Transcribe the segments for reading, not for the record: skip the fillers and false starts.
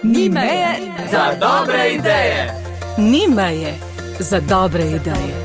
Ni meje za dobre ideje. Ni meje za dobre ideje.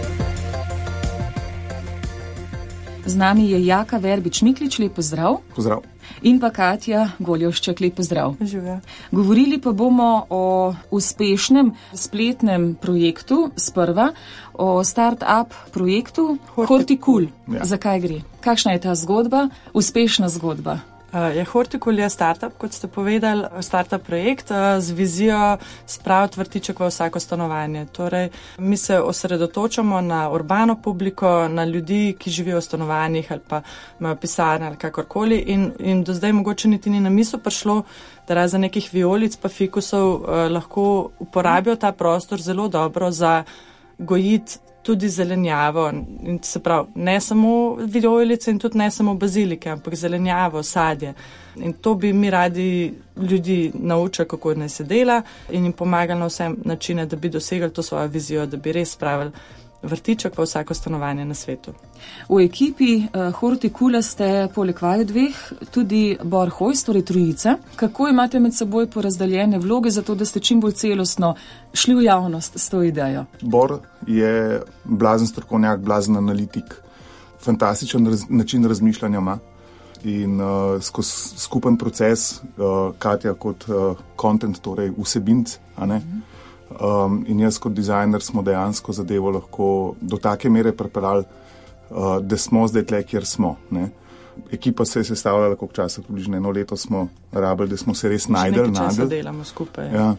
Z nami je Jaka Verbič-Miklič, lep pozdrav. Pozdrav. In pa Katja Goljošček, lep pozdrav. Živijo. Govorili pa bomo o uspešnem spletnem projektu sprva, o start-up projektu Hortikul. Ja. Zakaj gre? Kakšna je ta zgodba? Uspešna zgodba. Hortikul je startup, kot ste povedali, startup projekt z vizijo spraviti vrtiček v vsako stanovanje. Torej, mi se osredotočamo na urbano publiko, na ljudi, ki živijo v stanovanjih ali pa imajo pisarne ali kakorkoli in do zdaj mogoče niti ni na misel prišlo, da razen nekih violic pa fikusov lahko uporabijo ta prostor zelo dobro za gojiti tudi zelenjavo, in se pravi, ne samo violice in tudi ne samo bazilike, ampak zelenjavo, sadje. In to bi mi radi ljudi naučili, kako naj se dela in jim pomagali na vse načine, da bi dosegli to svojo vizijo, da bi res spravili vrtiček v vsako stanovanje na svetu. V ekipi Hortikula ste poleg vaju dveh tudi Bor Hojs, torej trojica. Kako imate med seboj porazdeljene vloge za to, da ste čim bolj celostno šli v javnost s to idejo? Bor je blazen strokovnjak, blazen analitik, fantastičen način razmišljanja ima in skozi skupen proces, Katja kot content, torej vsebinc, a ne? In jaz kot dizajner smo dejansko zadevo lahko do take mere pripeljali, da smo zdaj tle, kjer smo. Ne? Ekipa se je sestavljala, koliko časa, približno 1 leto smo rabili, da smo se res najdeli. Nekaj časa delamo skupaj. Ja.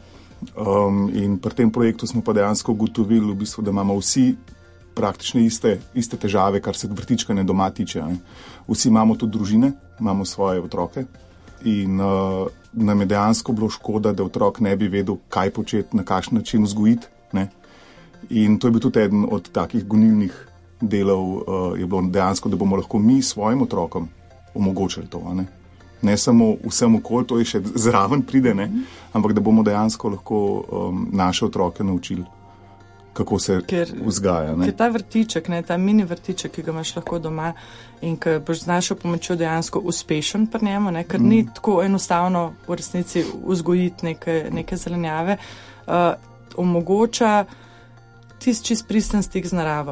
In pri tem projektu smo pa dejansko ugotovili, v bistvu, da imamo vsi praktično iste težave, kar se vrtičkanja doma tiče. Ne? Vsi imamo tudi družine, imamo svoje otroke in nam je dejansko bilo škoda, da otrok ne bi vedel, kaj početi, na kakšen način vzgojiti. Ne? In to je bil tudi eden od takih gonilnih delov, je bilo dejansko, da bomo lahko mi svojim otrokom omogočili to. Ne samo vsem okoli, to je še zraven pride, ne? Ampak da bomo dejansko lahko naše otroke naučili, kako se vzgaja. Ker ta vrtiček, ta mini vrtiček, ki ga imaš lahko doma in ki boš z našo pomočjo dejansko uspešen pri njemu, ker ni tako enostavno v resnici vzgojiti neke zelenjave, omogoča tisti čist pristen stik z naravo,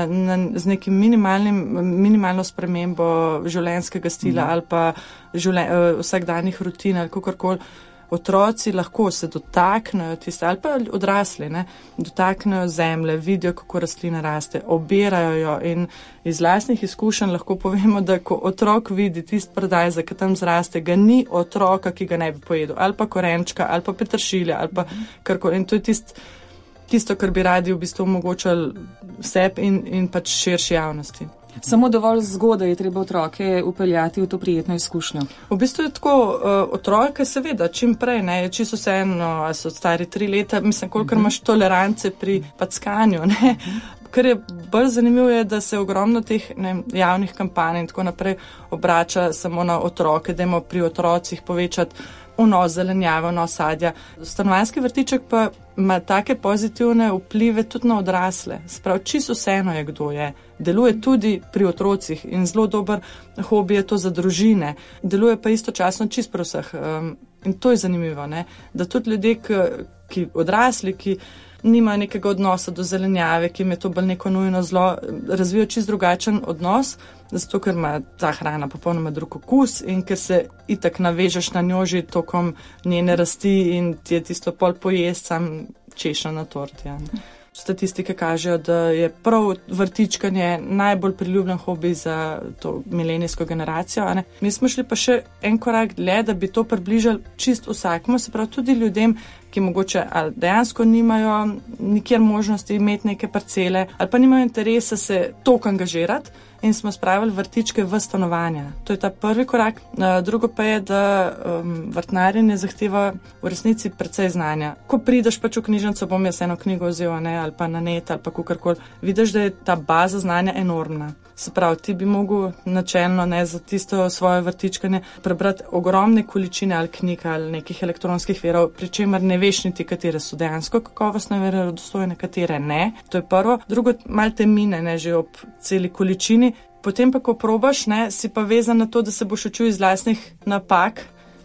z nekim minimalno spremembo življenjskega stila ali pa vsakdanjih rutin ali kakorkoli. Otroci lahko se dotaknejo tiste, ali pa odrasli, dotaknejo zemlje, vidijo, kako rastlina raste, obirajo jo in iz lastnih izkušenj lahko povemo, da ko otrok vidi tist predajzek, ki tam zraste, ga ni otroka, ki ga ne bi pojedel, ali pa korenčka, ali pa peteršilja, ali pa karkoli. In to je tisto, kar bi radi v bistvu omogočali sebi in pač širši javnosti. Samo dovolj zgodaj je treba otroke upeljati v to prijetno izkušnjo. V bistvu je tako, otroke seveda čim prej, čisto vseeno, ali so stari 3 leta, mislim, kolikor imaš tolerance pri packanju, Kar je bolj zanimivo je, da se ogromno teh javnih kampanj in tako naprej obrača samo na otroke, dajmo pri otrocih povečati vnos zelenjave, vnos sadja. Stanovanjski vrtiček pa ima take pozitivne vplive tudi na odrasle. Sprav, čisto vseeno je, kdo je. Deluje tudi pri otrocih in zelo dober hobi je to za družine. Deluje pa istočasno čisto pri vseh. In to je zanimivo, da tudi ljudje, ki odrasli, ki nimajo nekega odnosa do zelenjave, ki jim je to bolj neko nujno zlo, razvijo čisto drugačen odnos, zato ker ima ta hrana popolnoma drug okus in ker se itak navežeš na njo že tokom njene rasti in ti je tisto pol pojest sam češnja na torti. Statistike kažejo, da je prav vrtičkanje najbolj priljubljen hobi za to milenijsko generacijo. Mi smo šli pa še en korak dlje, da bi to približali čisto vsakmu, se pravi tudi ljudem, ki mogoče ali dejansko nimajo nikjer možnosti imeti neke parcele ali pa nimajo interesa se toliko angažirati in smo spravili vrtičke v stanovanja. To je ta prvi korak. Drugo pa je, da vrtnarjenje zahteva v resnici precej znanja. Ko prideš pač v knjižnico, bom jaz eno knjigo vzel, ali pa na net ali pa kakorkoli, vidiš, da je ta baza znanja enormna. Se pravi, ti bi mogel načelno za tisto svoje vrtičkanje prebrati ogromne količine ali knjig ali nekih elektronskih virov, pri čemer ne veš niti, katere so dejansko kakovostne, verodostojne, katere ne. To je prvo. Drugo, malo te mine, že ob celi količini. Potem pa, ko probaš, si pa vezan na to, da se boš učil iz lastnih napak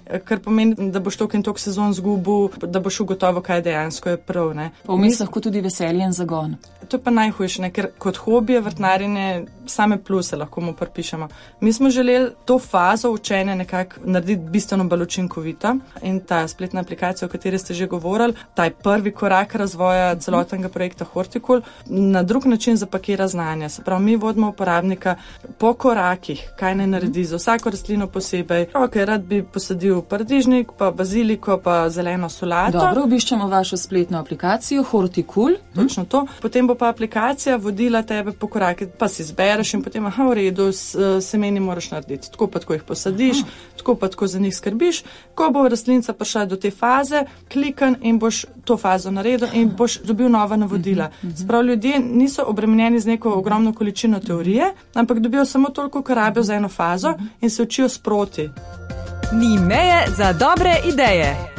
kar pomeni, da boš toliko in toliko sezon zgubil, da boš ugotovil, kaj dejansko je prav. Vmes lahko tudi veselje in zagon. To je pa najhujše, ker kot hobije vrtnarjenje same pluse lahko mu pripišemo. Mi smo želeli to fazo učenja nekako narediti bistveno bolj učinkovito in ta spletna aplikacija, o kateri ste že govorili, ta je prvi korak razvoja celotnega projekta Hortikul, na drug način zapakira znanja. Se pravi, mi vodimo uporabnika po korakih, kaj naj naredi za vsako rastlino posebej. Ok, rad bi posadil paradižnik, pa baziliko, pa zeleno solato. Dobro, obiščemo vašo spletno aplikacijo Hortikul. Točno to. Potem bo pa aplikacija vodila tebe po korakih, pa si zbereš in potem, v redu, semeni moraš narediti. Tako pa tako jih posadiš, tako pa tako za njih skrbiš. Ko bo rastlinca prišla do te faze, klikan in boš to fazo naredil in boš dobil nova navodila. Sprav ljudje niso obremenjeni z neko ogromno količino teorije, ampak dobijo samo toliko, kar rabijo za eno fazo in se učijo sproti. Ni meje za dobre ideje.